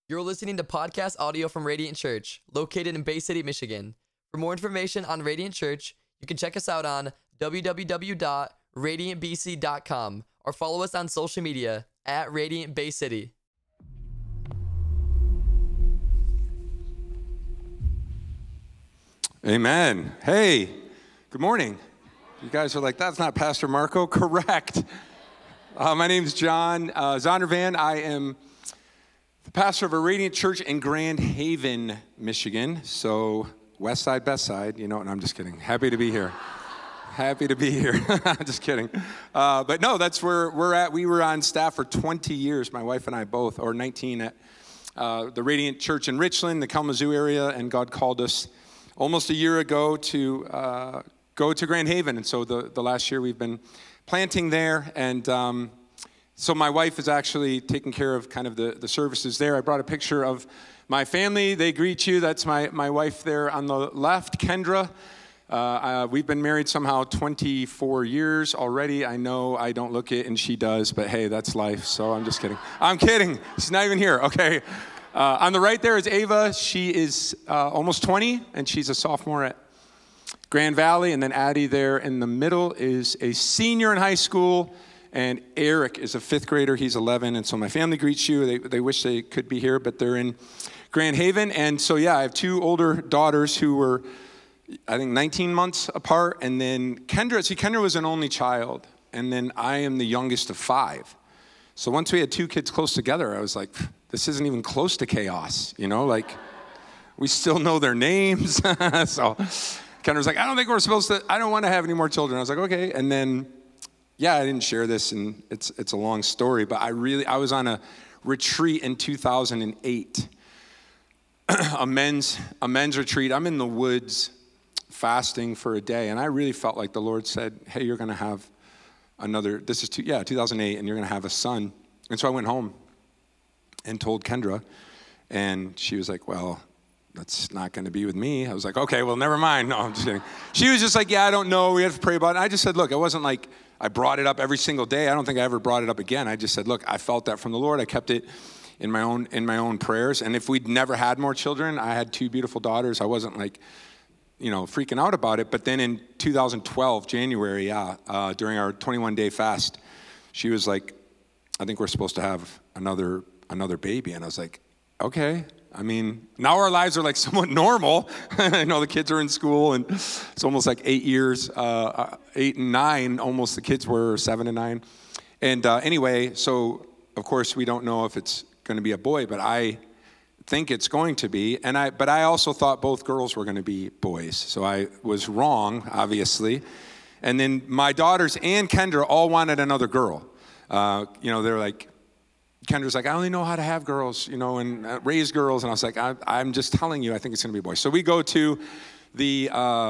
You're listening to podcast audio from Radiant Church, located in Bay City, Michigan. For more information on Radiant Church, you can check us out on www.radiantbc.com or follow us on social media at Radiant Bay City. Amen. Hey, good morning. You guys are like, that's not Pastor Marco. Correct. My name's John Zondervan. I am the pastor of a Radiant Church in Grand Haven, Michigan. So west side, best side, you know, and I'm just kidding. Happy to be here. Happy to be here. Just kidding. But no, that's where we're at. We were on staff for 20 years, my wife and I both, or 19 at the Radiant Church in Richland, the Kalamazoo area, and God called us almost a year ago to go to Grand Haven. And so the last year we've been planting there. And so my wife is actually taking care of kind of the services there. I brought a picture of my family. They greet you. That's my wife there on the left, Kendra. We've been married somehow 24 years already. I know I don't look it and she does, but hey, that's life. So I'm just kidding. I'm kidding. She's not even here. Okay. On the right there is Ava. She is almost 20, and she's a sophomore at Grand Valley. And then Addie there in the middle is a senior in high school. And Eric is a fifth grader. He's 11. And so my family greets you. They wish they could be here, but they're in Grand Haven. And so, yeah, I have two older daughters who were, I think, 19 months apart. And then Kendra was an only child. And then I am the youngest of 5. So once we had two kids close together, I was like, this isn't even close to chaos, you know, like we still know their names. So Kendra's like, I don't want to have any more children. I was like, okay. And then, yeah, I didn't share this, and it's a long story, but I was on a retreat in 2008, a men's retreat. I'm in the woods fasting for a day, and I really felt like the Lord said, hey, you're going to have 2008, and you're going to have a son. And so I went home and told Kendra, and she was like, well, that's not going to be with me. I was like, okay, well, never mind. No, I'm just kidding. She was just like, yeah, I don't know. We have to pray about it. And I just said, look, it wasn't like I brought it up every single day. I don't think I ever brought it up again. I just said, look, I felt that from the Lord. I kept it in my own prayers. And if we'd never had more children, I had 2 beautiful daughters. I wasn't like, freaking out about it. But then in 2012, January, during our 21-day fast, she was like, I think we're supposed to have another baby. And I was like, okay. I mean, now our lives are like somewhat normal. I know the kids are in school, and it's almost like 8 years, 8 and 9, almost. The kids were 7 and 9. And anyway, so of course we don't know if it's going to be a boy, but I think it's going to be. But I also thought both girls were going to be boys. So I was wrong, obviously. And then my daughters and Kendra all wanted another girl. They're like, Kendra's like, I only know how to have girls, and raise girls. And I was like, I'm just telling you, I think it's going to be a boy. So we go to the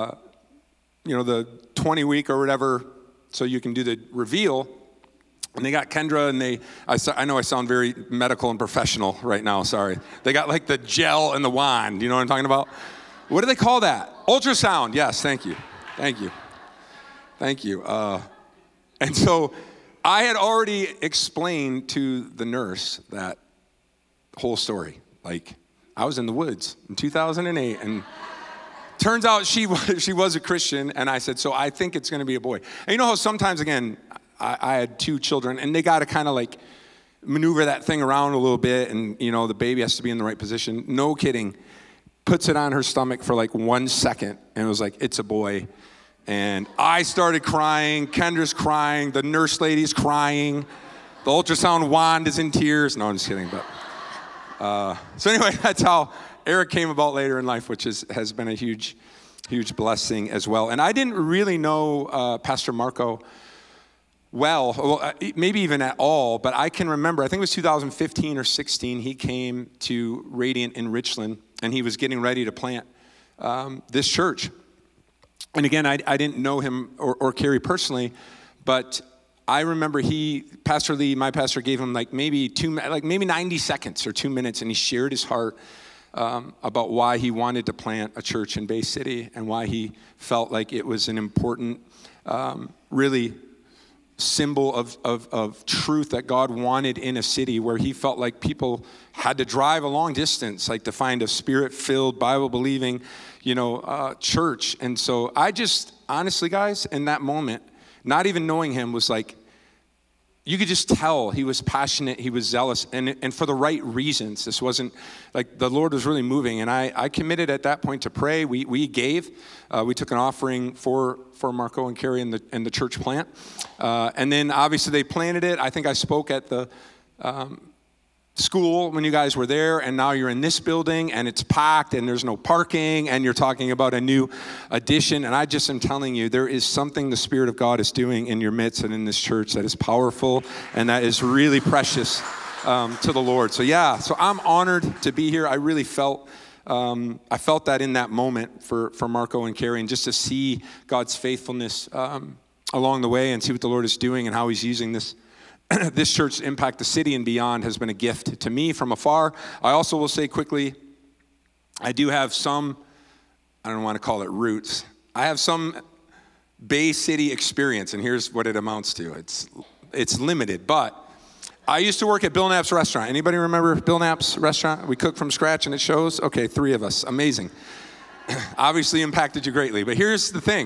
20-week or whatever, so you can do the reveal. And they got Kendra, and I know I sound very medical and professional right now, sorry. They got like the gel and the wand, you know what I'm talking about? What do they call that? Ultrasound, yes, thank you. And so I had already explained to the nurse that whole story. Like, I was in the woods in 2008, and turns out she was a Christian, and I said, so I think it's going to be a boy. And you know how sometimes, again, I had 2 children, and they got to kind of like maneuver that thing around a little bit, and, the baby has to be in the right position. No kidding. Puts it on her stomach for like 1 second, and it was like, it's a boy. And I started crying, Kendra's crying, the nurse lady's crying, the ultrasound wand is in tears. No, I'm just kidding. But so anyway, that's how Eric came about later in life, which has been a huge, huge blessing as well. And I didn't really know Pastor Marco well, maybe even at all, but I can remember, I think it was 2015 or 16, he came to Radiant in Richland, and he was getting ready to plant this church. And again, I didn't know him or Carrie personally, but I remember Pastor Lee, my pastor, gave him maybe 90 seconds or 2 minutes, and he shared his heart about why he wanted to plant a church in Bay City and why he felt like it was an important, really symbol of truth that God wanted in a city, where he felt like people had to drive a long distance, like to find a spirit-filled, Bible-believing, church. And so I just, honestly, guys, in that moment, not even knowing him, was like, you could just tell he was passionate, he was zealous, and for the right reasons. This wasn't, like, the Lord was really moving. And I committed at that point to pray. We gave. We took an offering for Marco and Carrie and the church plant. And then, obviously, they planted it. I think I spoke at the school when you guys were there, and now you're in this building, and it's packed, and there's no parking, and you're talking about a new addition. And I just am telling you, there is something the Spirit of God is doing in your midst and in this church that is powerful and that is really precious to the Lord. So I'm honored to be here. I really felt that in that moment for Marco and Carrie, and just to see God's faithfulness along the way, and see what the Lord is doing and how he's using this church to impact the city and beyond, has been a gift to me from afar. I also will say quickly, I do have some, I don't want to call it roots, I have some Bay City experience, and here's what it amounts to. It's limited, but I used to work at Bill Knapp's restaurant. Anybody remember Bill Knapp's restaurant? We cook from scratch and it shows. Okay, 3 of us. Amazing. Obviously impacted you greatly, but here's the thing.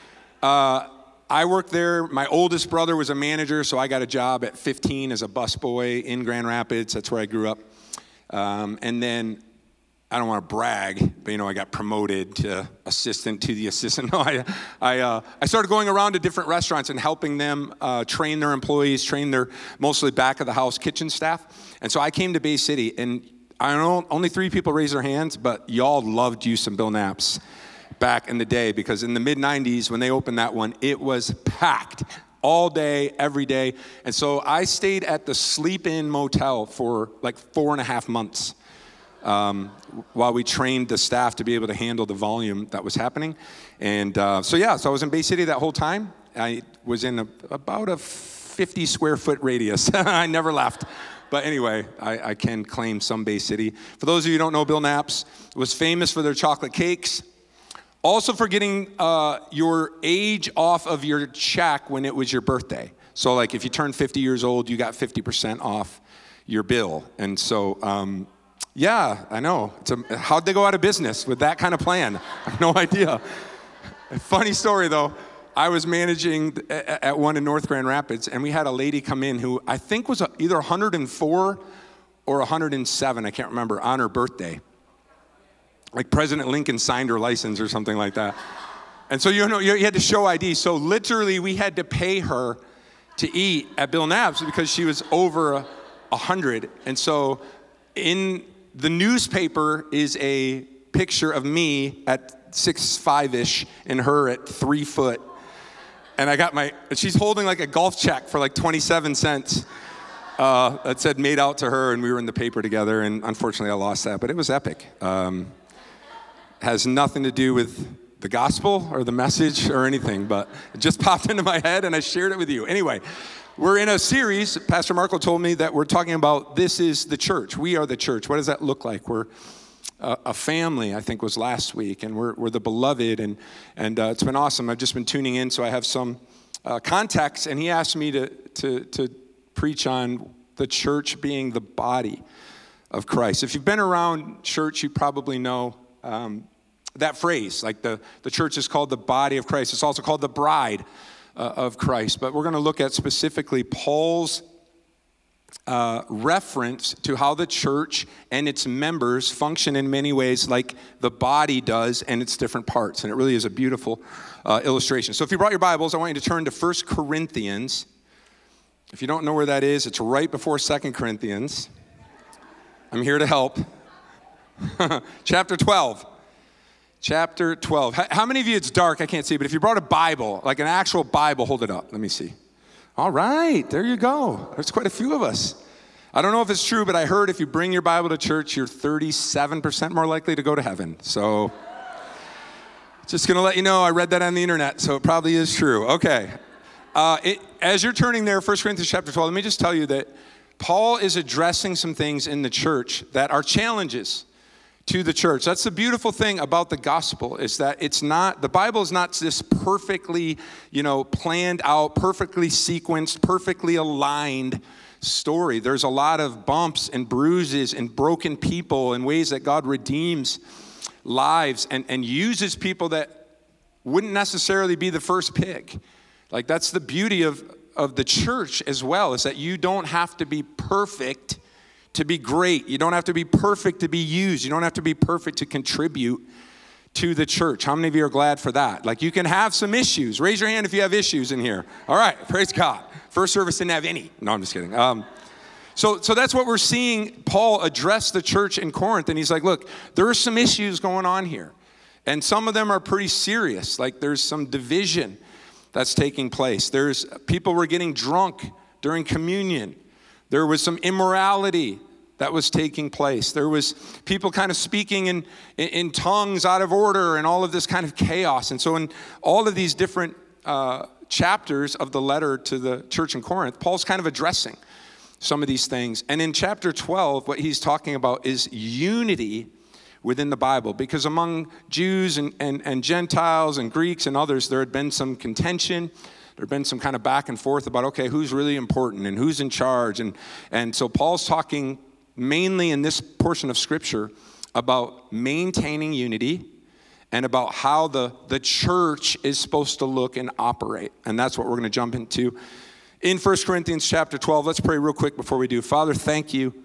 I worked there. My oldest brother was a manager, so I got a job at 15 as a busboy in Grand Rapids. That's where I grew up. And then, I don't want to brag, but I got promoted to assistant to the assistant. No, I started going around to different restaurants and helping them train their employees, train their mostly back of the house kitchen staff. And so I came to Bay City, and I don't know, only 3 people raised their hands, but y'all loved you some Bill Knapp's back in the day, because in the mid-90s, when they opened that one, it was packed all day, every day. And so I stayed at the Sleep-In Motel for like 4.5 months while we trained the staff to be able to handle the volume that was happening. And so I was in Bay City that whole time. I was in about a 50 square foot radius. I never left. But anyway, I can claim some Bay City. For those of you who don't know, Bill Knapp's was famous for their chocolate cakes. Also for getting your age off of your check when it was your birthday. So like if you turned 50 years old, you got 50% off your bill. And so, I know. How'd they go out of business with that kind of plan? I have no idea. Funny story though. I was managing at one in North Grand Rapids, and we had a lady come in who I think was either 104 or 107, I can't remember, on her birthday. Like President Lincoln signed her license or something like that. And so you had to show ID. So literally we had to pay her to eat at Bill Knapp's because she was over 100. And so in the newspaper is a picture of me at 6'5"-ish and her at 3 foot. And I got she's holding like a golf check for like 27 cents that said made out to her, and we were in the paper together, and unfortunately I lost that, but it was epic. Has nothing to do with the gospel or the message or anything, but it just popped into my head and I shared it with you. Anyway, we're in a series. Pastor Marco told me that we're talking about this is the church. We are the church. What does that look like? We're a family, I think was last week, and we're the beloved, and it's been awesome. I've just been tuning in, so I have some context, and he asked me to preach on the church being the body of Christ. If you've been around church, you probably know that phrase, like the church is called the body of Christ. It's also called the bride of Christ. But we're going to look at specifically Paul's reference to how the church and its members function in many ways like the body does and its different parts. And it really is a beautiful illustration. So if you brought your Bibles, I want you to turn to 1 Corinthians. If you don't know where that is, it's right before 2 Corinthians. I'm here to help. Chapter 12. How many of you, it's dark, I can't see, but if you brought a Bible, like an actual Bible, hold it up. Let me see. All right, there you go. There's quite a few of us. I don't know if it's true, but I heard if you bring your Bible to church, you're 37% more likely to go to heaven. So just going to let you know, I read that on the internet, so it probably is true. Okay. As you're turning there, 1 Corinthians chapter 12, let me just tell you that Paul is addressing some things in the church that are challenges to the church. That's the beautiful thing about the gospel, is that the Bible is not this perfectly, planned out, perfectly sequenced, perfectly aligned story. There's a lot of bumps and bruises and broken people and ways that God redeems lives and uses people that wouldn't necessarily be the first pick. Like, that's the beauty of the church as well, is that you don't have to be perfect to be great. You don't have to be perfect to be used. You don't have to be perfect to contribute to the church. How many of you are glad for that? Like, you can have some issues. Raise your hand if you have issues in here. All right, praise God. First service didn't have any. No, I'm just kidding. So that's what we're seeing Paul address the church in Corinth. And he's like, look, there are some issues going on here. And some of them are pretty serious. Like, there's some division that's taking place. There's people were getting drunk during communion. There was some immorality that was taking place. There was people kind of speaking in tongues out of order and all of this kind of chaos. And so in all of these different chapters of the letter to the church in Corinth, Paul's kind of addressing some of these things. And in chapter 12, what he's talking about is unity within the Bible. Because among Jews and Gentiles and Greeks and others, there had been some contention. There had been some kind of back and forth about, okay, who's really important and who's in charge. And so Paul's talking mainly in this portion of Scripture about maintaining unity and about how the church is supposed to look and operate. And that's what we're going to jump into in 1 Corinthians chapter 12. Let's pray real quick before we do. Father, thank you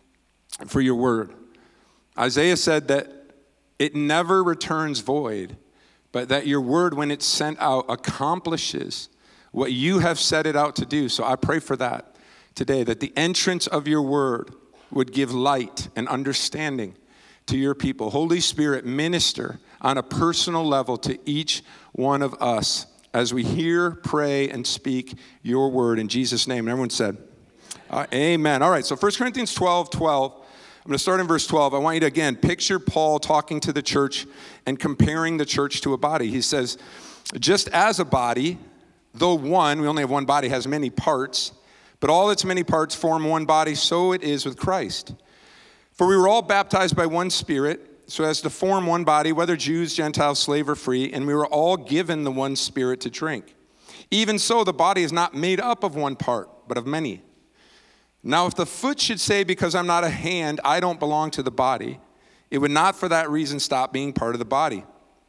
for your word. Isaiah said that it never returns void, but that your word, when it's sent out, accomplishes what you have set it out to do. So I pray for that today, that the entrance of your word would give light and understanding to your people. Holy Spirit, minister on a personal level to each one of us as we hear, pray, and speak your word in Jesus' name. And everyone said, amen. All right, so 1 Corinthians 12. I'm going to start in verse 12. I want you to, again, picture Paul talking to the church and comparing the church to a body. He says, just as a body, though one, we only have one body, has many parts, but all its many parts form one body, so it is with Christ. For we were all baptized by one Spirit, so as to form one body, whether Jews, Gentiles, slave, or free, and we were all given the one Spirit to drink. Even so, the body is not made up of one part, but of many. Now, if the foot should say, because I'm not a hand, I don't belong to the body, it would not for that reason stop being part of the body.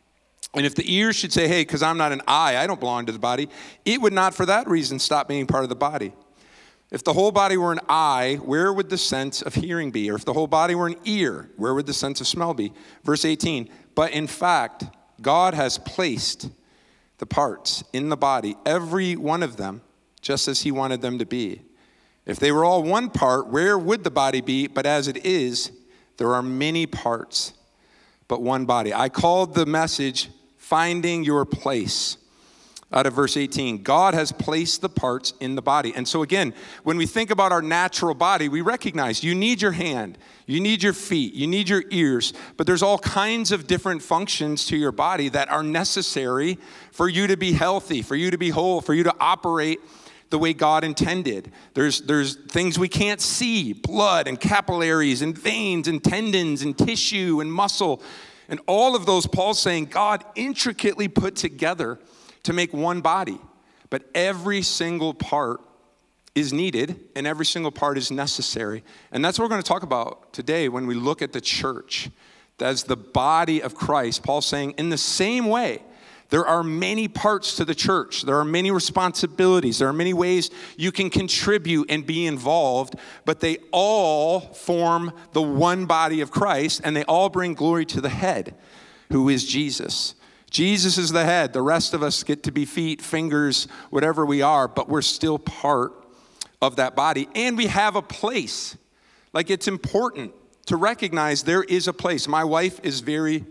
And if the ear should say, hey, because I'm not an eye, I don't belong to the body, it would not for that reason stop being part of the body. If the whole body were an eye, where would the sense of hearing be? Or if the whole body were an ear, where would the sense of smell be? Verse 18, but in fact, God has placed the parts in the body, every one of them, just as he wanted them to be. If they were all one part, where would the body be? But as it is, there are many parts, but one body. I called the message, Finding Your Place. Out of verse 18, God has placed the parts in the body. And so again, when we think about our natural body, we recognize you need your hand, you need your feet, you need your ears, but there's all kinds of different functions to your body that are necessary for you to be healthy, for you to be whole, for you to operate the way God intended. There's things we can't see, blood and capillaries and veins and tendons and tissue and muscle. And all of those, Paul's saying, God intricately put together to make one body. But every single part is needed and every single part is necessary. And that's what we're going to talk about today when we look at the church as the body of Christ. Paul's saying, in the same way, there are many parts to the church. There are many responsibilities. There are many ways you can contribute and be involved, but they all form the one body of Christ, and they all bring glory to the head, who is Jesus. Jesus is the head. The rest of us get to be feet, fingers, whatever we are, but we're still part of that body, and we have a place. Like, it's important to recognize there is a place. My wife is very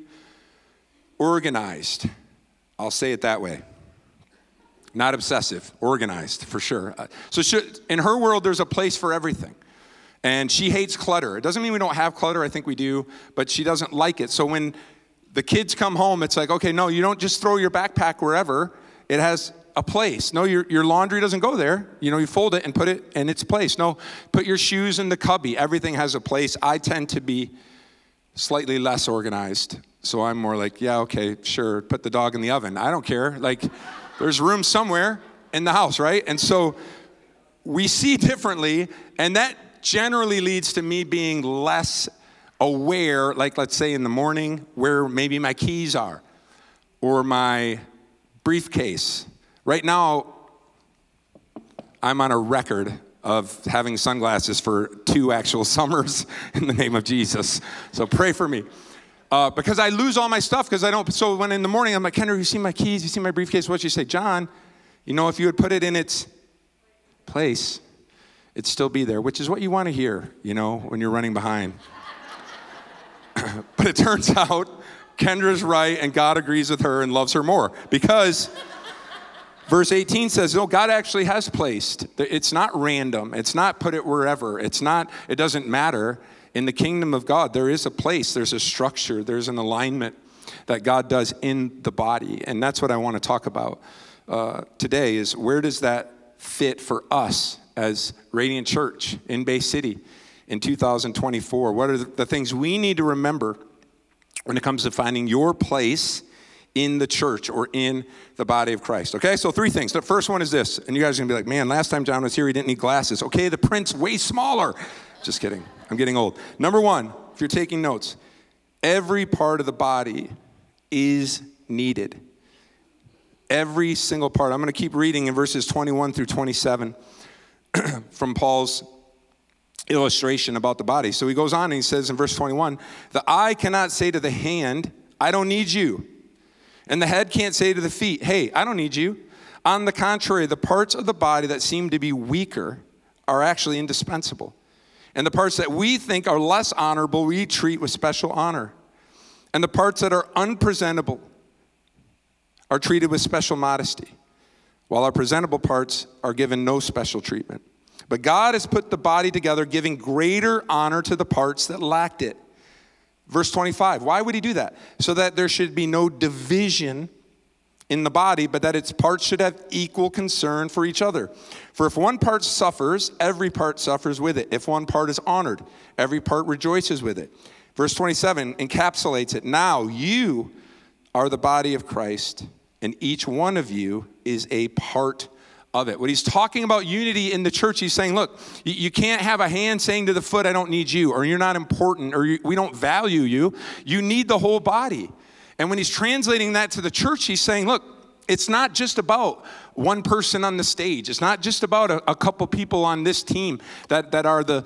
organized. I'll say it that way. Not obsessive, organized for sure. In her world, there's a place for everything. And she hates clutter. It doesn't mean we don't have clutter. I think we do. But she doesn't like it. So when the kids come home, it's like, okay, no, you don't just throw your backpack wherever. It has a place. No, your laundry doesn't go there. You fold it and put it in its place. No, put your shoes in the cubby. Everything has a place. I tend to be slightly less organized. So I'm more like, yeah, okay, sure, put the dog in the oven. I don't care. Like, there's room somewhere in the house, right? And so we see differently, and that generally leads to me being less aware, like let's say in the morning, where maybe my keys are or my briefcase. Right now, I'm on a record of having sunglasses for 2 actual summers in the name of Jesus. So pray for me. Because I lose all my stuff because I don't. So when in the morning I'm like, Kendra, you see my keys? You see my briefcase? What'd you say? John, you know, if you would put it in its place, it'd still be there, which is what you want to hear, you know, when you're running behind. But it turns out Kendra's right and God agrees with her and loves her more because verse 18 says, no, God actually has placed. It's not random. It's not put it wherever. It doesn't matter. In the kingdom of God, there is a place, there's a structure, there's an alignment that God does in the body. And that's what I want to talk about today is where does that fit for us as Radiant Church in Bay City in 2024? What are the things we need to remember when it comes to finding your place in the church or in the body of Christ? Okay, so 3 things. The first one is this, and you guys are going to be like, man, last time John was here, he didn't need glasses. Okay, the print's way smaller. Just kidding. I'm getting old. Number 1, if you're taking notes, every part of the body is needed. Every single part. I'm going to keep reading in verses 21 through 27 from Paul's illustration about the body. So he goes on and he says in verse 21, the eye cannot say to the hand, I don't need you. And the head can't say to the feet, hey, I don't need you. On the contrary, the parts of the body that seem to be weaker are actually indispensable. And the parts that we think are less honorable, we treat with special honor. And the parts that are unpresentable are treated with special modesty, while our presentable parts are given no special treatment. But God has put the body together, giving greater honor to the parts that lacked it. Verse 25, why would he do that? So that there should be no division in the body, but that its parts should have equal concern for each other. For if one part suffers, every part suffers with it. If one part is honored, every part rejoices with it. Verse 27 encapsulates it. Now you are the body of Christ, and each one of you is a part of it. When he's talking about unity in the church, he's saying, look, you can't have a hand saying to the foot, I don't need you, or you're not important, or we don't value you. You need the whole body. And when he's translating that to the church, he's saying, look, it's not just about one person on the stage. It's not just about a couple people on this team that are the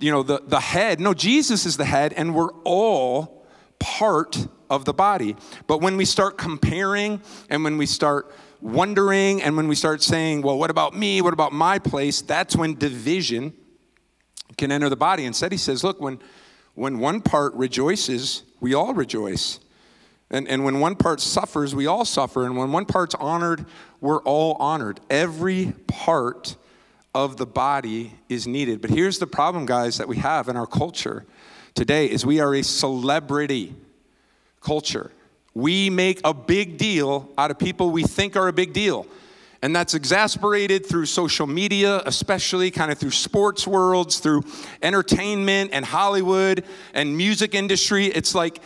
head. No, Jesus is the head, and we're all part of the body. But when we start comparing, and when we start wondering, and when we start saying, well, what about me? What about my place? That's when division can enter the body. Instead, he says, look, when one part rejoices, we all rejoice. And when one part suffers, we all suffer. And when one part's honored, we're all honored. Every part of the body is needed. But here's the problem, guys, that we have in our culture today is we are a celebrity culture. We make a big deal out of people we think are a big deal. And that's exasperated through social media, especially kind of through sports worlds, through entertainment and Hollywood and music industry. It's like,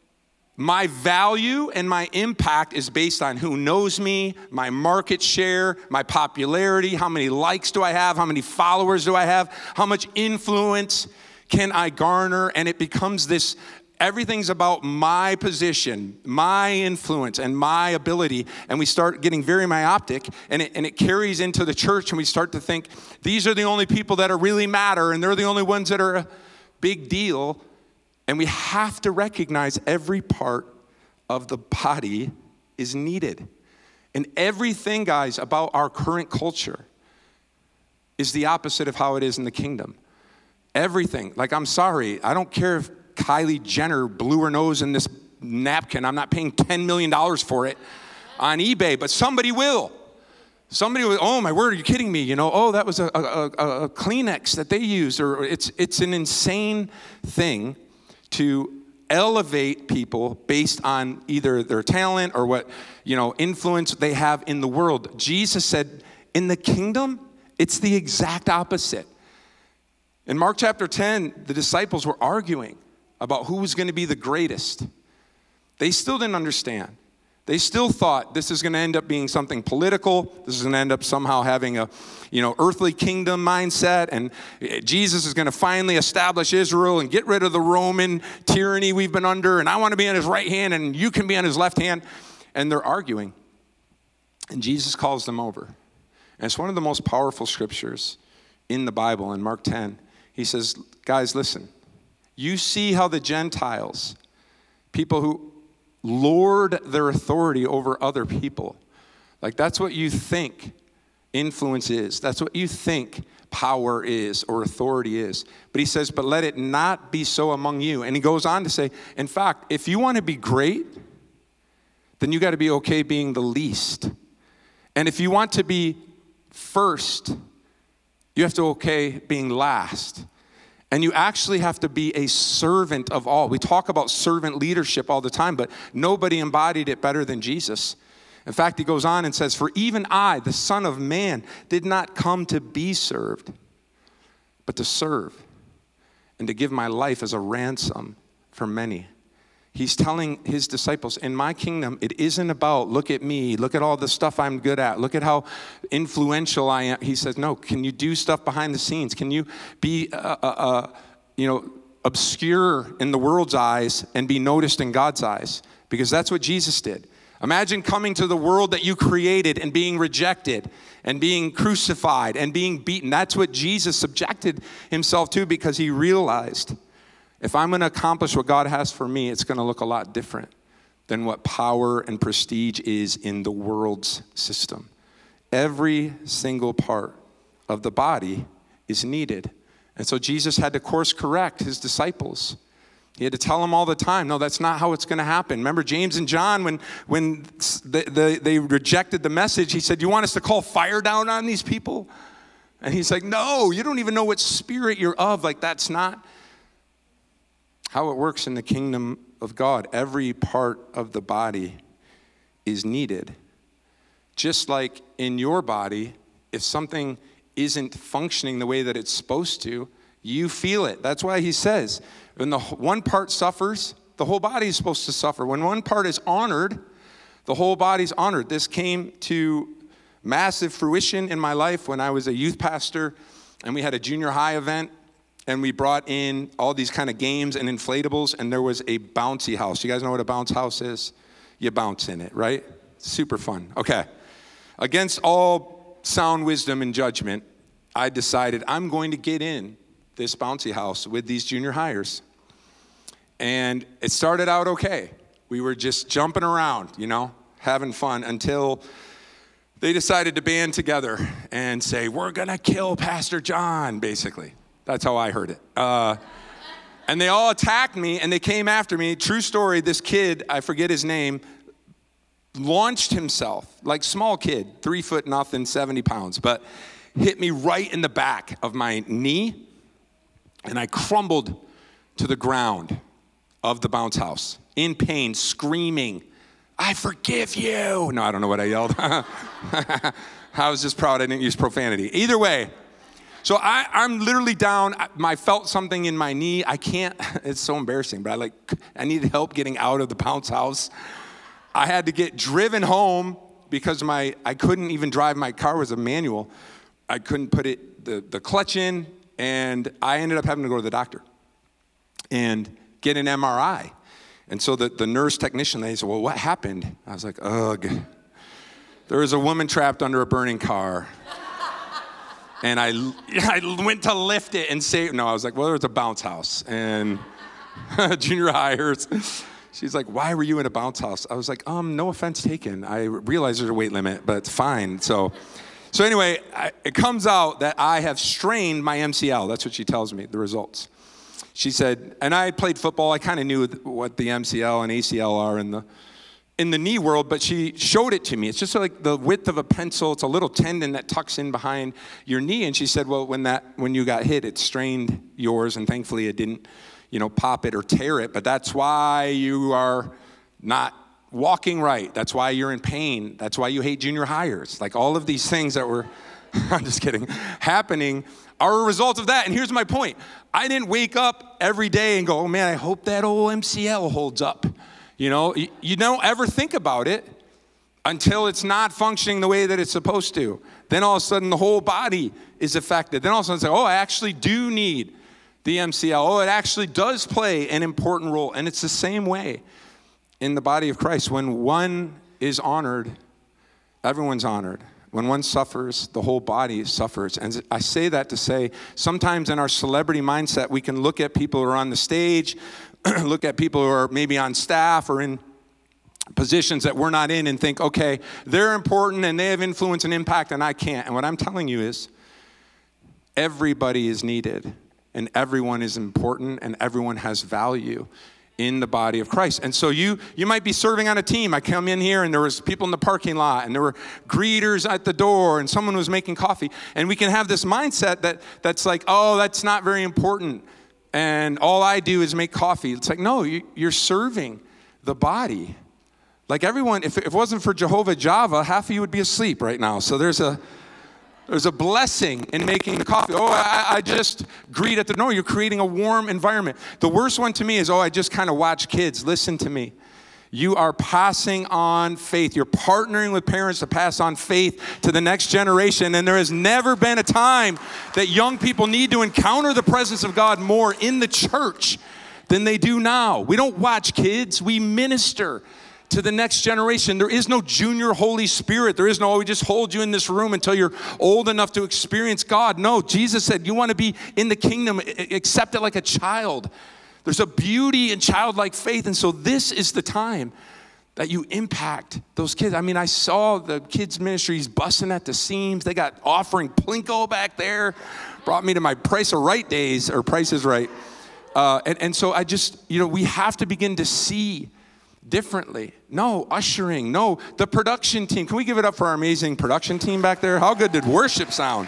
my value and my impact is based on who knows me, my market share, my popularity, how many likes do I have, how many followers do I have, how much influence can I garner, and it becomes this, everything's about my position, my influence, and my ability, and we start getting very myopic, and it carries into the church, and we start to think, these are the only people that are really matter, and they're the only ones that are a big deal. And we have to recognize every part of the body is needed. And everything, guys, about our current culture is the opposite of how it is in the kingdom. Everything. Like, I'm sorry, I don't care if Kylie Jenner blew her nose in this napkin. I'm not paying $10 million for it on eBay, but somebody will. Somebody will, oh my word, are you kidding me? You know, oh, that was a Kleenex that they used. Or it's an insane thing to elevate people based on either their talent or what, influence they have in the world. Jesus said, in the kingdom, it's the exact opposite. In Mark chapter 10, the disciples were arguing about who was going to be the greatest. They still didn't understand. They still thought this is going to end up being something political. This is going to end up somehow having a, earthly kingdom mindset. And Jesus is going to finally establish Israel and get rid of the Roman tyranny we've been under. And I want to be on his right hand and you can be on his left hand. And they're arguing. And Jesus calls them over. And it's one of the most powerful scriptures in the Bible. In Mark 10, he says, guys, listen. You see how the Gentiles, people who lord their authority over other people. Like that's what you think influence is. That's what you think power is or authority is. But he says, but let it not be so among you. And he goes on to say, in fact, if you want to be great, then you got to be okay being the least. And if you want to be first, you have to okay being last. And you actually have to be a servant of all. We talk about servant leadership all the time, but nobody embodied it better than Jesus. In fact, he goes on and says, for even I, the Son of Man, did not come to be served, but to serve and to give my life as a ransom for many. He's telling his disciples, in my kingdom, it isn't about, look at me, look at all the stuff I'm good at, look at how influential I am. He says, no, can you do stuff behind the scenes? Can you be, obscure in the world's eyes and be noticed in God's eyes? Because that's what Jesus did. Imagine coming to the world that you created and being rejected and being crucified and being beaten. That's what Jesus subjected himself to because he realized, if I'm going to accomplish what God has for me, it's going to look a lot different than what power and prestige is in the world's system. Every single part of the body is needed. And so Jesus had to course correct his disciples. He had to tell them all the time, no, that's not how it's going to happen. Remember James and John, when they rejected the message, he said, you want us to call fire down on these people? And he's like, no, you don't even know what spirit you're of. Like, that's not how it works in the kingdom of God. Every part of the body is needed. Just like in your body, if something isn't functioning the way that it's supposed to, you feel it. That's why he says, when the one part suffers, the whole body is supposed to suffer. When one part is honored, the whole body's honored. This came to massive fruition in my life when I was a youth pastor and we had a junior high event. And we brought in all these kind of games and inflatables, and there was a bouncy house. You guys know what a bounce house is? You bounce in it, right? Super fun. Okay. Against all sound wisdom and judgment, I decided I'm going to get in this bouncy house with these junior hires. And it started out okay. We were just jumping around, having fun until they decided to band together and say, we're going to kill Pastor John, basically. That's how I heard it. And they all attacked me, and they came after me. True story, this kid, I forget his name, launched himself, like small kid, 3 foot nothing, 70 pounds, but hit me right in the back of my knee, and I crumbled to the ground of the bounce house, in pain, screaming, I forgive you. No, I don't know what I yelled. I was just proud I didn't use profanity. Either way, so I'm literally down. I felt something in my knee. I can't, it's so embarrassing, but I needed help getting out of the bounce house. I had to get driven home because I couldn't even drive. My car was a manual. I couldn't put the clutch in, and I ended up having to go to the doctor and get an MRI. And so the nurse technician, they said, well, what happened? I was like, ugh. There was a woman trapped under a burning car. And I went to lift it and say, no, I was like, well, there was a bounce house. And junior hires, she's like, why were you in a bounce house? I was like, no offense taken. I realize there's a weight limit, but it's fine. So anyway, it comes out that I have strained my MCL. That's what she tells me, the results. She said, and I played football. I kind of knew what the MCL and ACL are in the knee world, but she showed it to me. It's just like the width of a pencil. It's a little tendon that tucks in behind your knee. And she said, well, when you got hit, it strained yours, and thankfully it didn't, pop it or tear it. But that's why you are not walking right. That's why you're in pain. That's why you hate junior hires. Like all of these things that were, I'm just kidding, happening are a result of that. And here's my point. I didn't wake up every day and go, oh man, I hope that old MCL holds up. You know, you don't ever think about it until it's not functioning the way that it's supposed to. Then all of a sudden the whole body is affected. Then all of a sudden it's like, oh, I actually do need the MCL. Oh, it actually does play an important role. And it's the same way in the body of Christ. When one is honored, everyone's honored. When one suffers, the whole body suffers. And I say that to say, sometimes in our celebrity mindset, we can look at people who are on the stage, look at people who are maybe on staff or in positions that we're not in and think, okay, they're important and they have influence and impact and I can't. And what I'm telling you is, everybody is needed and everyone is important and everyone has value in the body of Christ. And so you might be serving on a team. I come in here and there was people in the parking lot and there were greeters at the door and someone was making coffee. And we can have this mindset that's like, oh, that's not very important. And all I do is make coffee. It's like, no, you're serving the body. Like everyone, if it wasn't for Jehovah Java, half of you would be asleep right now. So there's a blessing in making the coffee. Oh, I just greet at the door. You're creating a warm environment. The worst one to me is, oh, I just kind of watch kids. Listen to me. You are passing on faith. You're partnering with parents to pass on faith to the next generation. And there has never been a time that young people need to encounter the presence of God more in the church than they do now. We don't watch kids. We minister to the next generation. There is no junior Holy Spirit. There is no, oh, we just hold you in this room until you're old enough to experience God. No, Jesus said, you want to be in the kingdom, accept it like a child. There's a beauty in childlike faith. And so this is the time that you impact those kids. I mean, I saw the kids' ministries busting at the seams. They got offering Plinko back there. Brought me to my Price is Right days, or Price is Right. And so I just, we have to begin to see differently. No, ushering. No, the production team. Can we give it up for our amazing production team back there? How good did worship sound?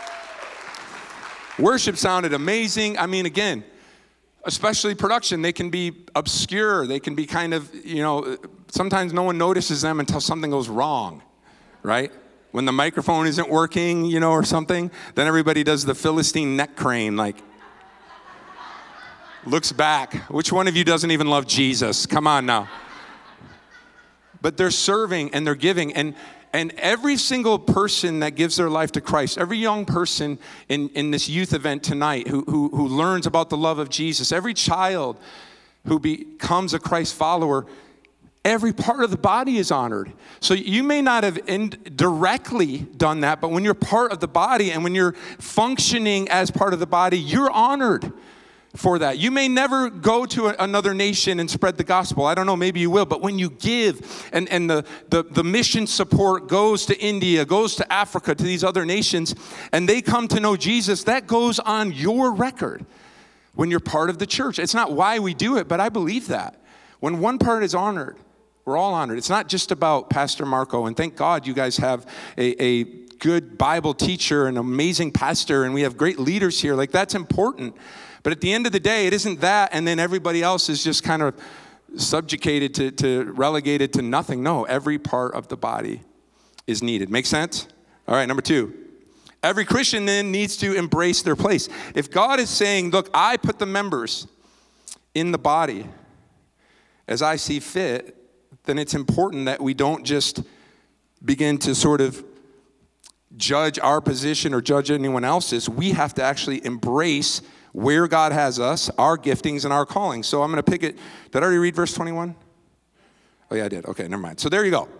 Worship sounded amazing. I mean, again, especially production, they can be obscure. They can be kind of, sometimes no one notices them until something goes wrong, right? When the microphone isn't working, or something, then everybody does the Philistine neck crane, like, looks back. Which one of you doesn't even love Jesus? Come on now. But they're serving and they're giving. And every single person that gives their life to Christ, every young person in this youth event tonight who learns about the love of Jesus, every child who becomes a Christ follower, every part of the body is honored. So you may not have directly done that, but when you're part of the body and when you're functioning as part of the body, you're honored for that. You may never go to another nation and spread the gospel. I don't know, maybe you will. But when you give and the mission support goes to India, goes to Africa, to these other nations, and they come to know Jesus, that goes on your record when you're part of the church. It's not why we do it, but I believe that. When one part is honored, we're all honored. It's not just about Pastor Marco, and thank God you guys have a good Bible teacher, an amazing pastor, and we have great leaders here. Like, that's important. But at the end of the day, it isn't that, and then everybody else is just kind of subjugated to relegated to nothing. No, every part of the body is needed. Make sense? All right, number 2. Every Christian then needs to embrace their place. If God is saying, look, I put the members in the body as I see fit, then it's important that we don't just begin to sort of judge our position or judge anyone else's. We have to actually embrace where God has us, our giftings and our callings. So I'm going to pick it. Did I already read verse 21? Oh, yeah, I did. Okay, never mind. So there you go.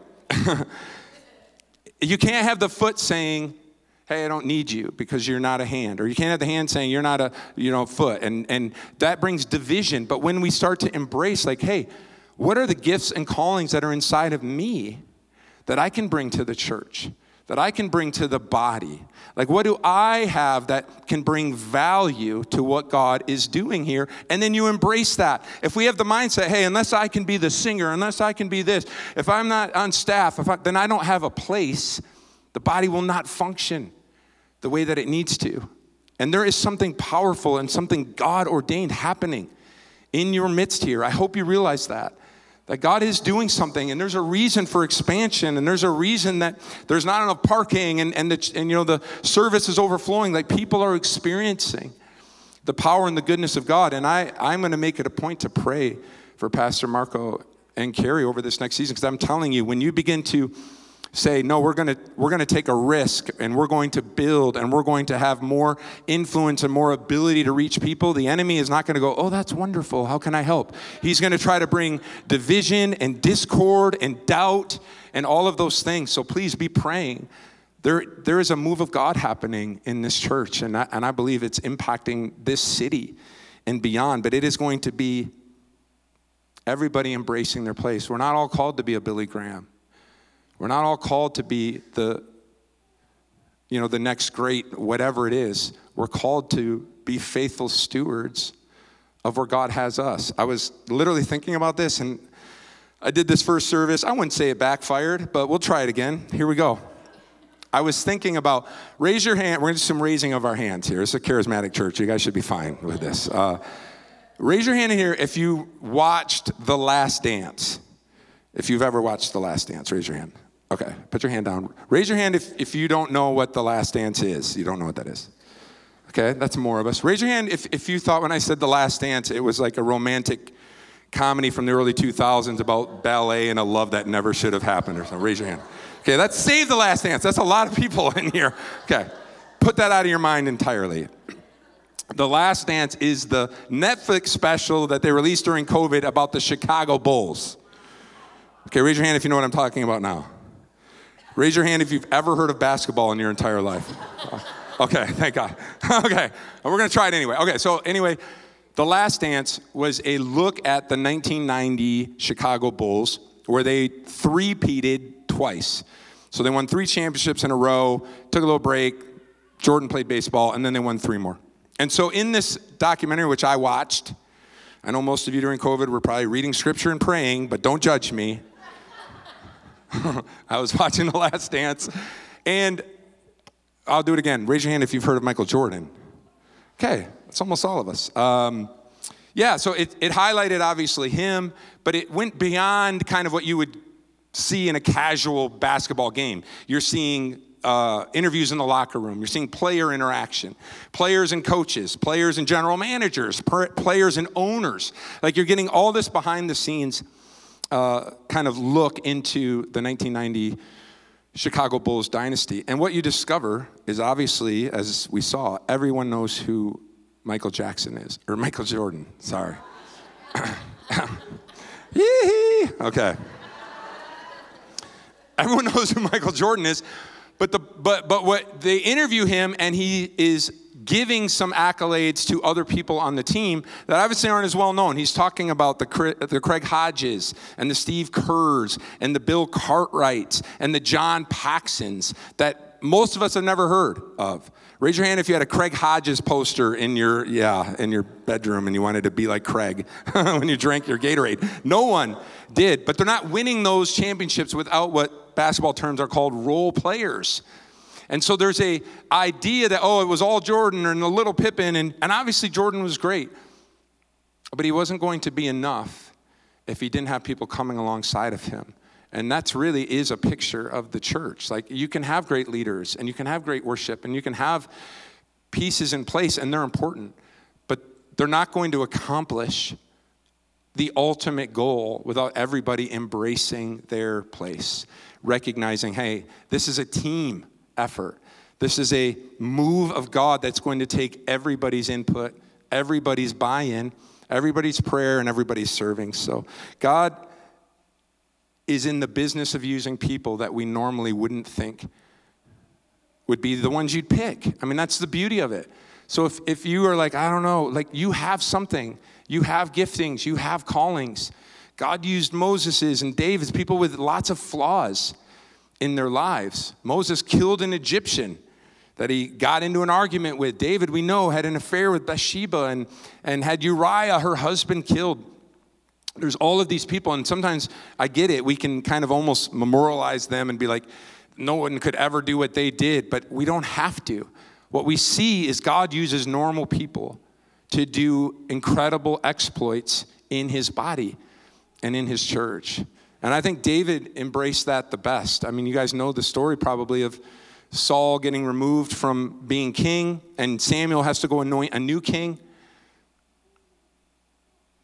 You can't have the foot saying, hey, I don't need you because you're not a hand. Or you can't have the hand saying you're not a foot. And that brings division. But when we start to embrace, like, hey, what are the gifts and callings that are inside of me that I can bring to the church, that I can bring to the body? Like, what do I have that can bring value to what God is doing here? And then you embrace that. If we have the mindset, hey, unless I can be the singer, unless I can be this, if I'm not on staff, then I don't have a place, the body will not function the way that it needs to. And there is something powerful and something God ordained happening in your midst here. I hope you realize that God is doing something, and there's a reason for expansion, and there's a reason that there's not enough parking, and the service is overflowing. Like, people are experiencing the power and the goodness of God. And I'm going to make it a point to pray for Pastor Marco and Carrie over this next season, because I'm telling you, when you begin to say, no, we're going to take a risk, and we're going to build, and we're going to have more influence and more ability to reach people, the enemy is not going to go, oh, that's wonderful, how can I help? He's going to try to bring division and discord and doubt and all of those things. So please be praying. There is a move of God happening in this church, and I believe it's impacting this city and beyond, but it is going to be everybody embracing their place. We're not all called to be a Billy Graham. We're not all called to be the next great whatever it is. We're called to be faithful stewards of where God has us. I was literally thinking about this, and I did this first service. I wouldn't say it backfired, but we'll try it again. Here we go. I was thinking about, raise your hand. We're going to do some raising of our hands here. It's a charismatic church. You guys should be fine with this. Raise your hand in here if you watched The Last Dance. If you've ever watched The Last Dance, raise your hand. Okay, put your hand down. Raise your hand if you don't know what The Last Dance is. You don't know what that is. Okay, that's more of us. Raise your hand if you thought when I said The Last Dance, it was like a romantic comedy from the early 2000s about ballet and a love that never should have happened or something. Raise your hand. Okay, let's save The Last Dance. That's a lot of people in here. Okay, put that out of your mind entirely. The Last Dance is the Netflix special that they released during COVID about the Chicago Bulls. Okay, raise your hand if you know what I'm talking about now. Raise your hand if you've ever heard of basketball in your entire life. Okay, thank God. Okay, we're going to try it anyway. Okay, so anyway, The Last Dance was a look at the 1990 Chicago Bulls, where they three-peated twice. So they won 3 championships in a row, took a little break, Jordan played baseball, and then they won 3 more. And so in this documentary, which I watched, I know most of you during COVID were probably reading scripture and praying, but don't judge me. I was watching The Last Dance, and I'll do it again. Raise your hand if you've heard of Michael Jordan. Okay, that's almost all of us. So it highlighted, obviously, him, but it went beyond kind of what you would see in a casual basketball game. You're seeing interviews in the locker room. You're seeing player interaction, players and coaches, players and general managers, players and owners. Like, you're getting all this behind the scenes kind of look into the 1990 Chicago Bulls dynasty. And what you discover is, obviously, as we saw, everyone knows who Michael Jackson is, or Michael Jordan, sorry. Okay. Everyone knows who Michael Jordan is, but what they interview him, and he is giving some accolades to other people on the team that obviously aren't as well known. He's talking about the Craig Hodges and the Steve Kerrs and the Bill Cartwrights and the John Paxsons that most of us have never heard of. Raise your hand if you had a Craig Hodges poster in your bedroom and you wanted to be like Craig when you drank your Gatorade. No one did, but they're not winning those championships without what basketball terms are called role players. And so there's a idea that, it was all Jordan and a little Pippen, and obviously Jordan was great, but he wasn't going to be enough if he didn't have people coming alongside of him. And that's really is a picture of the church. Like, you can have great leaders, and you can have great worship, and you can have pieces in place, and they're important, but they're not going to accomplish the ultimate goal without everybody embracing their place, recognizing, hey, this is a team effort. This is a move of God that's going to take everybody's input, everybody's buy-in, everybody's prayer, and everybody's serving. So God is in the business of using people that we normally wouldn't think would be the ones you'd pick. I mean, that's the beauty of it. So if you are like, I don't know, like, you have something, you have giftings, you have callings. God used Moses's and David's, people with lots of flaws in their lives. Moses killed an Egyptian that he got into an argument with. David, we know, had an affair with Bathsheba and had Uriah, her husband, killed. There's all of these people, and sometimes I get it. We can kind of almost memorialize them and be like, no one could ever do what they did, but we don't have to. What we see is God uses normal people to do incredible exploits in his body and in his church. And I think David embraced that the best. I mean, you guys know the story probably of Saul getting removed from being king, and Samuel has to go anoint a new king.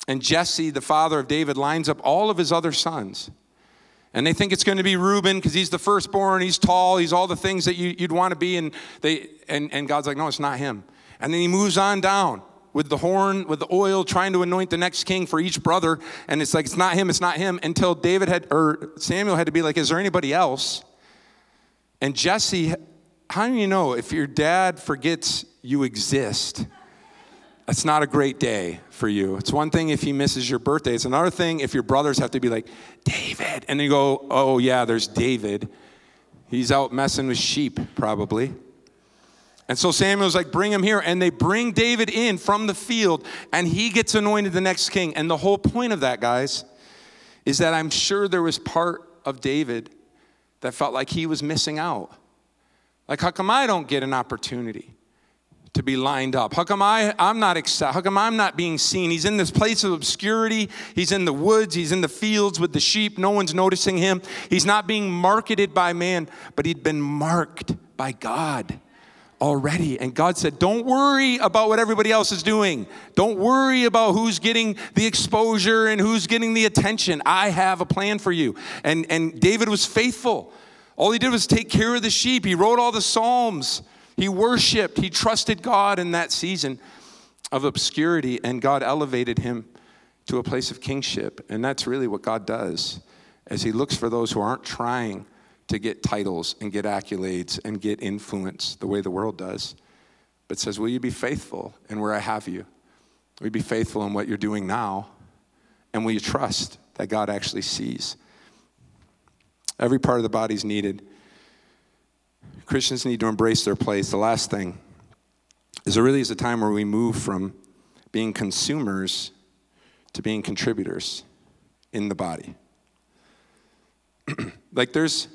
And Jesse, the father of David, lines up all of his other sons. And they think it's going to be Reuben because he's the firstborn, he's tall, he's all the things that you'd want to be. And God's like, no, it's not him. And then he moves on down with the horn, with the oil, trying to anoint the next king for each brother. And it's like, it's not him, until Samuel had to be like, is there anybody else? And Jesse, how do you know if your dad forgets you exist? That's not a great day for you. It's one thing if he misses your birthday. It's another thing if your brothers have to be like, David. And then you go, oh yeah, there's David. He's out messing with sheep, probably. And so Samuel's like, bring him here. And they bring David in from the field, and he gets anointed the next king. And the whole point of that, guys, is that I'm sure there was part of David that felt like he was missing out. Like, how come I don't get an opportunity to be lined up? How come I'm not excited? How come I'm not being seen? He's in this place of obscurity. He's in the woods. He's in the fields with the sheep. No one's noticing him. He's not being marketed by man, but he'd been marked by God already. And God said, don't worry about what everybody else is doing. Don't worry about who's getting the exposure and who's getting the attention. I have a plan for you. And David was faithful. All he did was take care of the sheep. He wrote all the Psalms. He worshiped. He trusted God in that season of obscurity, and God elevated him to a place of kingship. And that's really what God does, as he looks for those who aren't trying to get titles and get accolades and get influence the way the world does, but says, will you be faithful in where I have you? Will you be faithful in what you're doing now? And will you trust that God actually sees? Every part of the body is needed. Christians need to embrace their place. The last thing is there really is a time where we move from being consumers to being contributors in the body. Like there's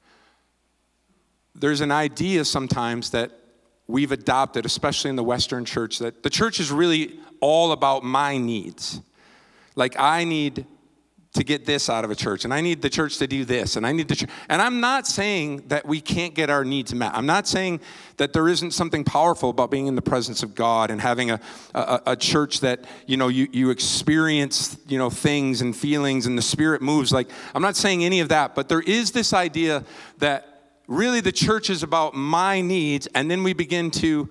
an idea sometimes that we've adopted, especially in the Western church, that the church is really all about my needs. Like I need to get this out of a church, and I need the church to do this, and I need the church. And I'm not saying that we can't get our needs met. I'm not saying that there isn't something powerful about being in the presence of God and having a church that, you experience, things and feelings and the Spirit moves. Like, I'm not saying any of that, but there is this idea that really the church is about my needs, and then we begin to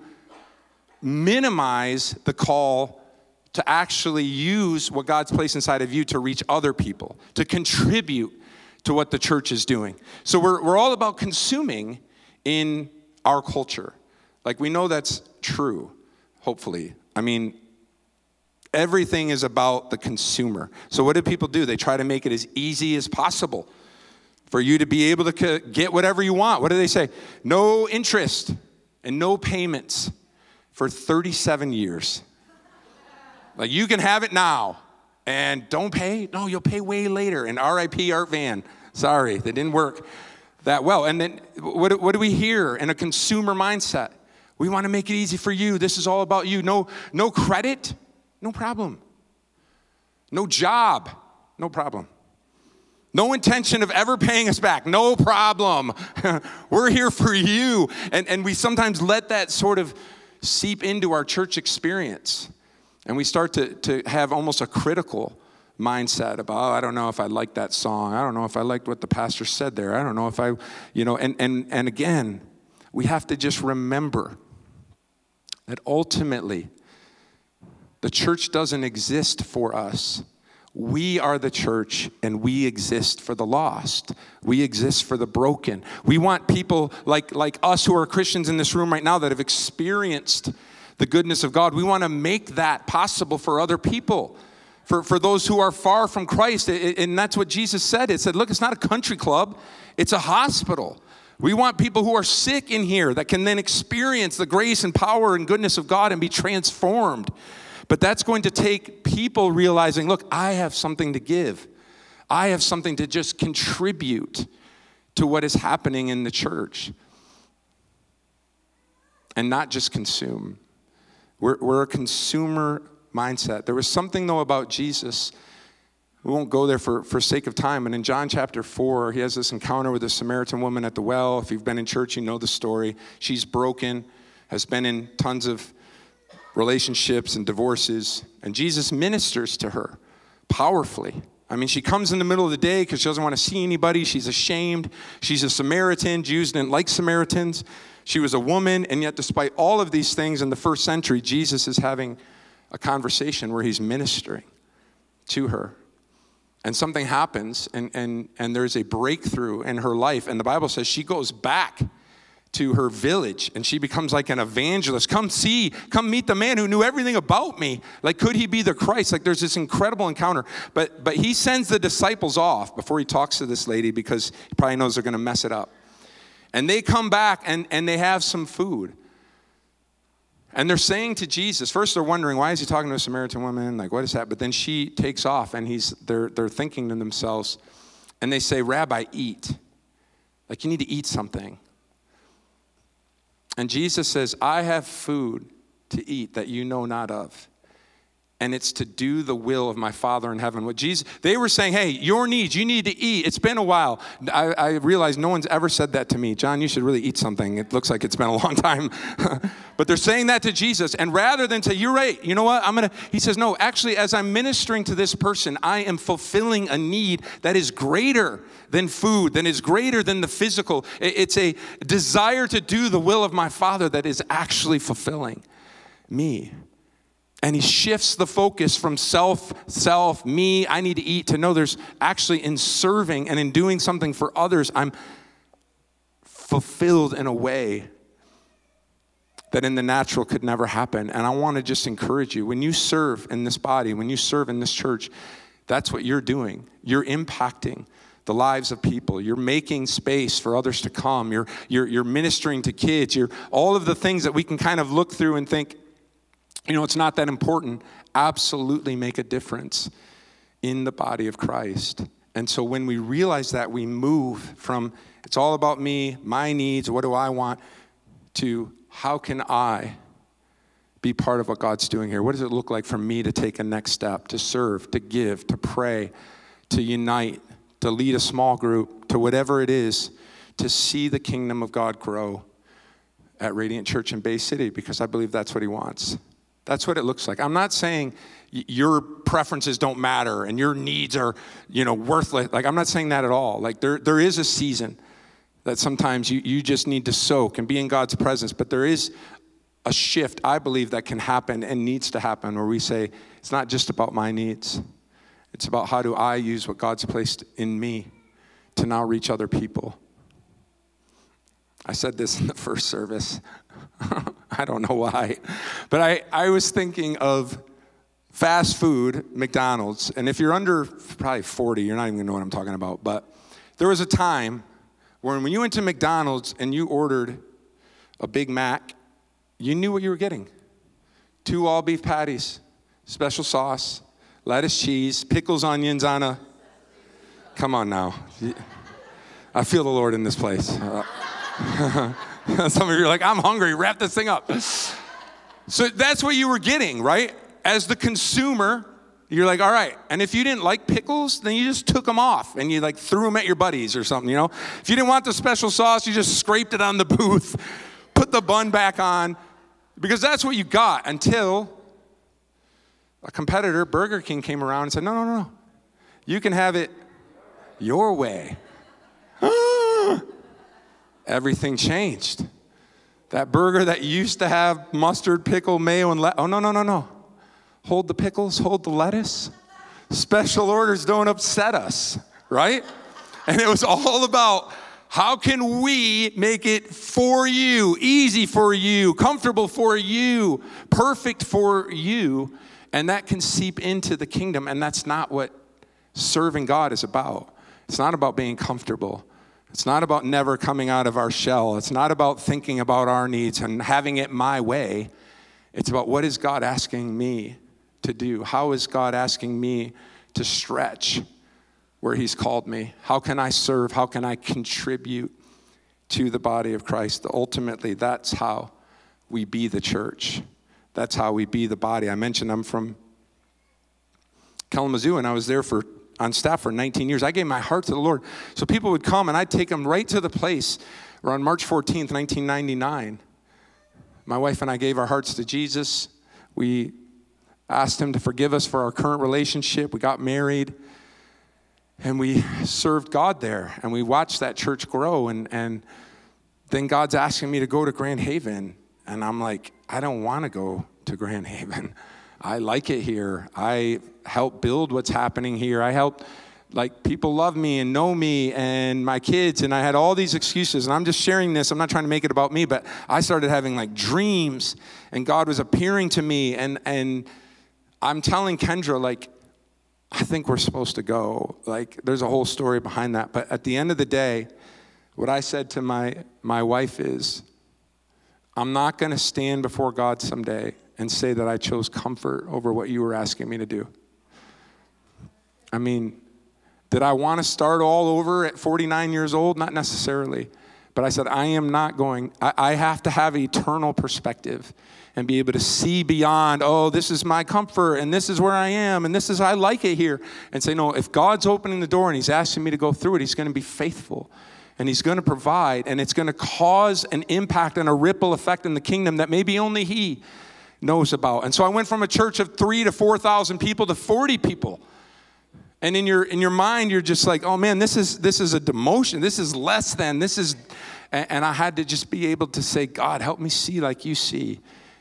minimize the call to actually use what God's placed inside of you to reach other people, to contribute to what the church is doing. So we're all about consuming in our culture. Like, we know that's true, hopefully. I mean, everything is about the consumer. So what do people do? They try to make it as easy as possible for you to be able to get whatever you want. What do they say? No interest and no payments for 37 years. Like, you can have it now and don't pay. No, you'll pay way later. And RIP Art Van. Sorry, that didn't work that well. And then what do we hear in a consumer mindset? We want to make it easy for you. This is all about you. No credit, no problem. No job, no problem. No intention of ever paying us back, no problem. We're here for you. And we sometimes let that sort of seep into our church experience. And we start to have almost a critical mindset about, I don't know if I like that song. I don't know if I liked what the pastor said there. I don't know if and again, we have to just remember that ultimately the church doesn't exist for us. We are the church, and we exist for the lost. We exist for the broken. We want people like us who are Christians in this room right now that have experienced the goodness of God. We want to make that possible for other people, for those who are far from Christ. And that's what Jesus said. It said, look, it's not a country club. It's a hospital. We want people who are sick in here that can then experience the grace and power and goodness of God and be transformed. But that's going to take people realizing, look, I have something to give. I have something to just contribute to what is happening in the church. And not just consume. We're a consumer mindset. There was something, though, about Jesus. We won't go there for sake of time. And in John chapter 4, he has this encounter with a Samaritan woman at the well. If you've been in church, you know the story. She's broken, has been in tons of relationships and divorces. And Jesus ministers to her powerfully. I mean, she comes in the middle of the day because she doesn't want to see anybody. She's ashamed. She's a Samaritan. Jews didn't like Samaritans. She was a woman, and yet despite all of these things in the first century, Jesus is having a conversation where he's ministering to her. And something happens, and there's a breakthrough in her life. And the Bible says she goes back to her village, and she becomes like an evangelist. Come meet the man who knew everything about me. Like, could he be the Christ? Like, there's this incredible encounter. But he sends the disciples off before he talks to this lady because he probably knows they're going to mess it up. And they come back, and they have some food. And they're saying to Jesus, first they're wondering, why is he talking to a Samaritan woman? Like, what is that? But then she takes off, and they're thinking to themselves, and they say, Rabbi, eat. Like, you need to eat something. And Jesus says, I have food to eat that you know not of. And it's to do the will of my Father in heaven. They were saying, hey, your needs, you need to eat. It's been a while. I realize no one's ever said that to me. John, you should really eat something. It looks like it's been a long time. But they're saying that to Jesus. And rather than say, you're right, you know what? He says, no, actually, as I'm ministering to this person, I am fulfilling a need that is greater than food, that is greater than the physical. It's a desire to do the will of my Father that is actually fulfilling me. And he shifts the focus from self, me, I need to eat, to no, there's actually in serving and in doing something for others, I'm fulfilled in a way that in the natural could never happen. And I want to just encourage you, when you serve in this body, when you serve in this church, that's what you're doing. You're impacting the lives of people. You're making space for others to come. You're ministering to kids. You're all of the things that we can kind of look through and think, you know, it's not that important. Absolutely make a difference in the body of Christ. And so when we realize that, we move from it's all about me, my needs, what do I want, to how can I be part of what God's doing here? What does it look like for me to take a next step, to serve, to give, to pray, to unite, to lead a small group, to whatever it is, to see the kingdom of God grow at Radiant Church in Bay City, because I believe that's what he wants. That's what it looks like. I'm not saying your preferences don't matter and your needs are, worthless. Like, I'm not saying that at all. Like, there is a season that sometimes you just need to soak and be in God's presence. But there is a shift, I believe, that can happen and needs to happen where we say, it's not just about my needs. It's about how do I use what God's placed in me to now reach other people. I said this in the first service. I don't know why. But I was thinking of fast food, McDonald's. And if you're under probably 40, you're not even going to know what I'm talking about. But there was a time when you went to McDonald's and you ordered a Big Mac, you knew what you were getting. 2 all-beef patties, special sauce, lettuce, cheese, pickles, onions on a... Come on now. I feel the Lord in this place. Some of you are like, I'm hungry, wrap this thing up. So that's what you were getting, right? As the consumer, you're like, all right. And if you didn't like pickles, then you just took them off and you like threw them at your buddies or something, If you didn't want the special sauce, you just scraped it on the booth, put the bun back on, because that's what you got until a competitor, Burger King, came around and said, no. You can have it your way. Everything changed. That burger that used to have mustard, pickle, mayo, and oh, no. Hold the pickles, hold the lettuce. Special orders don't upset us, right? And it was all about how can we make it for you, easy for you, comfortable for you, perfect for you, and that can seep into the kingdom, and that's not what serving God is about. It's not about being comfortable. It's not about never coming out of our shell. It's not about thinking about our needs and having it my way. It's about what is God asking me to do? How is God asking me to stretch where he's called me? How can I serve? How can I contribute to the body of Christ? Ultimately, that's how we be the church. That's how we be the body. I mentioned I'm from Kalamazoo, and I was there on staff for 19 years. I gave my heart to the Lord. So people would come, and I'd take them right to the place where on March 14th, 1999, my wife and I gave our hearts to Jesus. We asked him to forgive us for our current relationship. We got married, and we served God there, and we watched that church grow, and then God's asking me to go to Grand Haven, and I'm like, I don't want to go to Grand Haven. I like it here. I help build what's happening here. I help, like, people love me and know me and my kids, and I had all these excuses, and I'm just sharing this. I'm not trying to make it about me, but I started having, like, dreams, and God was appearing to me, and I'm telling Kendra, like, I think we're supposed to go. Like, there's a whole story behind that, but at the end of the day, what I said to my wife is, I'm not going to stand before God someday and say that I chose comfort over what you were asking me to do. I mean, did I want to start all over at 49 years old? Not necessarily. But I said, I am not going. I have to have eternal perspective and be able to see beyond, oh, this is my comfort, and this is where I am, and this is, I like it here. And say, no, if God's opening the door and he's asking me to go through it, he's going to be faithful. And he's going to provide, and it's going to cause an impact and a ripple effect in the kingdom that maybe only he knows about. And so I went from a church of 3,000 to 4,000 people to 40 people. And in your mind, you're just like, oh man, this is a demotion. This is less than, this is, and I had to just be able to say, God, help me see like you see.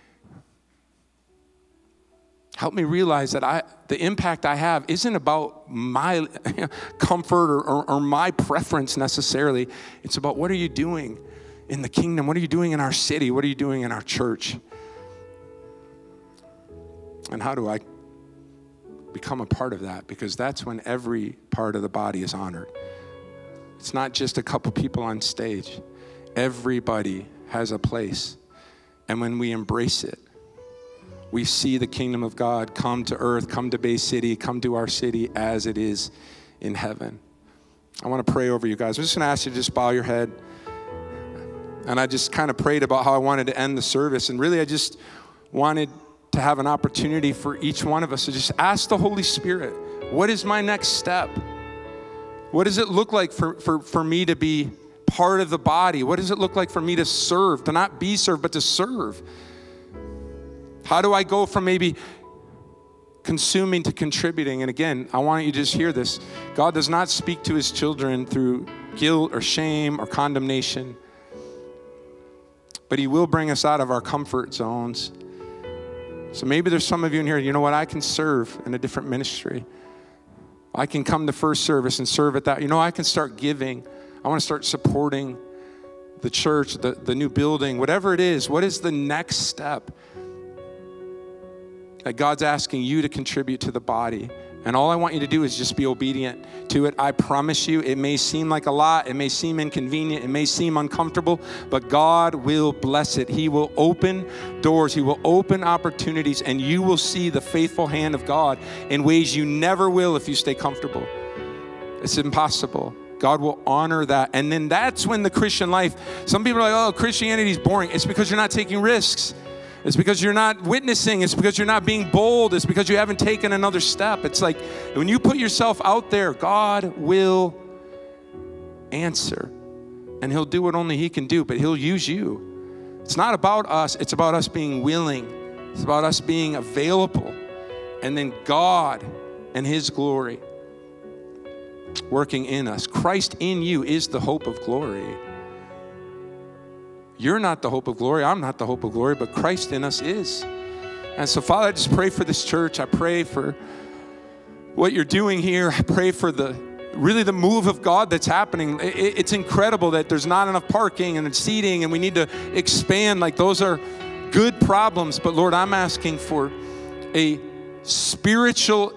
Help me realize that the impact I have isn't about my comfort or my preference necessarily. It's about what are you doing in the kingdom? What are you doing in our city? What are you doing in our church? And how do I become a part of that? Because that's when every part of the body is honored. It's not just a couple people on stage. Everybody has a place. And when we embrace it, we see the kingdom of God come to earth, come to Bay City, come to our city as it is in heaven. I want to pray over you guys. I'm just going to ask you to just bow your head. And I just kind of prayed about how I wanted to end the service. And really, I just wanted to have an opportunity for each one of us to just ask the Holy Spirit, what is my next step? What does it look like for me to be part of the body? What does it look like for me to serve, to not be served, but to serve? How do I go from maybe consuming to contributing? And again, I want you to just hear this. God does not speak to his children through guilt or shame or condemnation, but he will bring us out of our comfort zones. So maybe there's some of you in here, you know what, I can serve in a different ministry. I can come to first service and serve at that. You know, I can start giving. I want to start supporting the church, the new building, whatever it is. What is the next step that God's asking you to contribute to the body? And all I want you to do is just be obedient to it. I promise you, it may seem like a lot. It may seem inconvenient. It may seem uncomfortable, but God will bless it. He will open doors. He will open opportunities, and you will see the faithful hand of God in ways you never will if you stay comfortable. It's impossible. God will honor that. And then that's when the Christian life, some people are like, oh, Christianity is boring. It's because you're not taking risks. It's because you're not witnessing. It's because you're not being bold. It's because you haven't taken another step. It's like when you put yourself out there, God will answer. And he'll do what only he can do, but he'll use you. It's not about us. It's about us being willing. It's about us being available. And then God and his glory working in us. Christ in you is the hope of glory. You're not the hope of glory. I'm not the hope of glory, but Christ in us is. And so, Father, I just pray for this church. I pray for what you're doing here. I pray for the move of God that's happening. It's incredible that there's not enough parking and seating, and we need to expand. Like, those are good problems. But Lord, I'm asking for a spiritual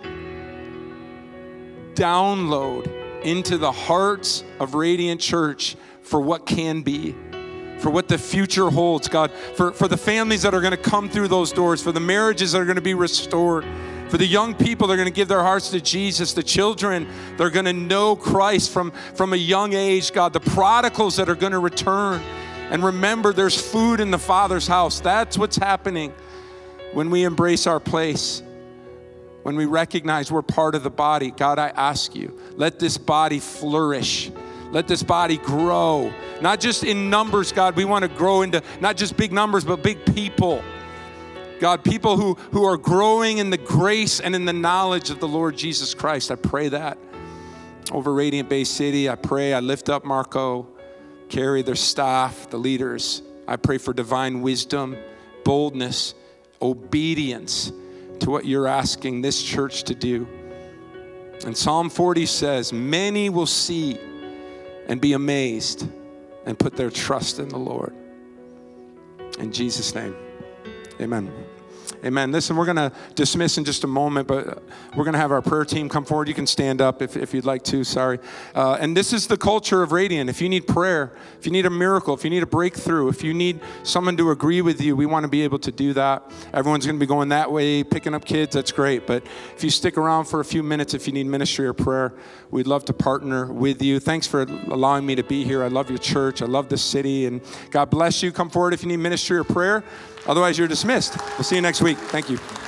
download into the hearts of Radiant Church for what can be, for what the future holds, God, for the families that are going to come through those doors, for the marriages that are going to be restored, for the young people that are going to give their hearts to Jesus, the children that are going to know Christ from a young age, God, the prodigals that are going to return. And remember, there's food in the Father's house. That's what's happening when we embrace our place, when we recognize we're part of the body. God, I ask you, let this body flourish. Let this body grow, not just in numbers, God. We want to grow into not just big numbers, but big people. God, people who are growing in the grace and in the knowledge of the Lord Jesus Christ. I pray that over Radiant Bay City. I lift up Marco, Carrie, their staff, the leaders. I pray for divine wisdom, boldness, obedience to what you're asking this church to do. And Psalm 40 says, many will see and be amazed and put their trust in the Lord. In Jesus' name, amen. Amen. Listen, we're going to dismiss in just a moment, but we're going to have our prayer team come forward. You can stand up if you'd like to, sorry. And this is the culture of Radiant. If you need prayer, if you need a miracle, if you need a breakthrough, if you need someone to agree with you, we want to be able to do that. Everyone's going to be going that way, picking up kids, that's great. But if you stick around for a few minutes, if you need ministry or prayer, we'd love to partner with you. Thanks for allowing me to be here. I love your church. I love this city. And God bless you. Come forward if you need ministry or prayer. Otherwise, you're dismissed. We'll see you next week. Thank you.